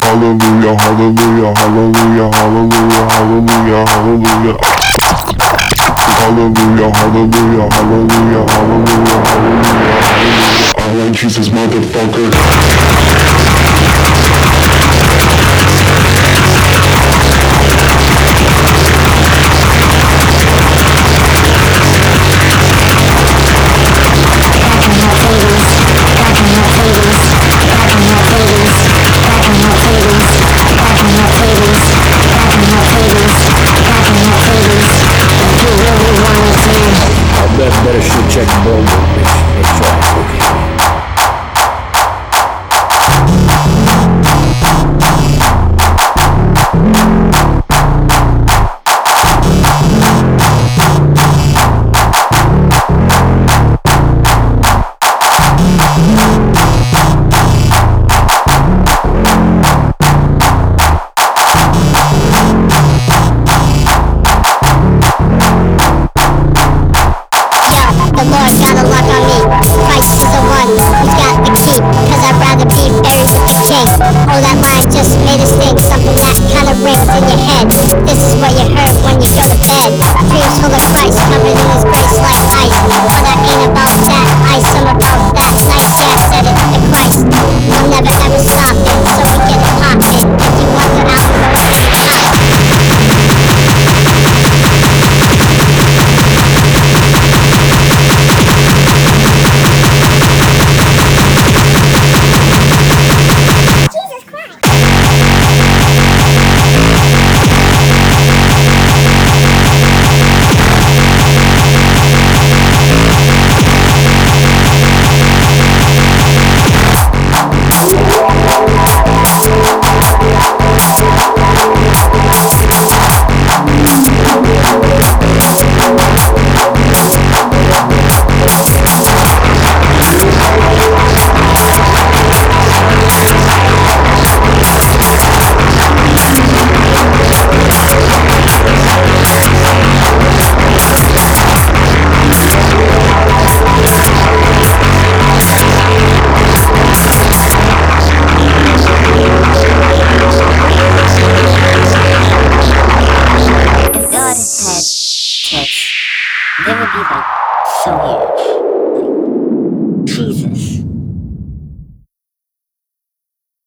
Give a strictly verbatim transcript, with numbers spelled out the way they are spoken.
Hallelujah, hallelujah, hallelujah, hallelujah, hallelujah, hallelujah. Hallelujah, hallelujah, hallelujah, hallelujah, hallelujah. I like Jesus, motherfucker. Better should check the bowl, bitch. Make sure it's okay. Oh, that line just made us think something that kind of rings in your head. This is what you heard when you go to bed. Dreams full of Christ covered in his grace like ice. But I ain't about that ice, I'm about that nice. Yeah, I said it, the Christ. I'm never ever stopping, so we get it poppin'. If you want the album, go to the top. There would be like so here.